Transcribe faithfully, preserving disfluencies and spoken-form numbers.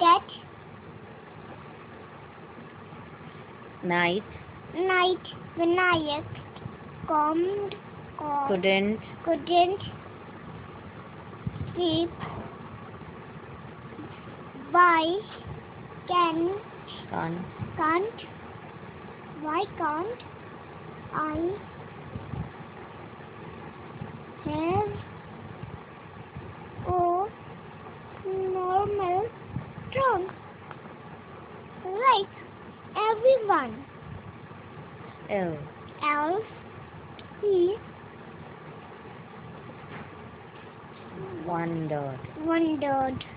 Cat. Night. Night. Vinayak. Calmed. Calm. Couldn't. Couldn't. Sleep. Why? Can. Can't. Can't. Why can't I have a normal trunk like everyone L. else? He Wondered. wondered.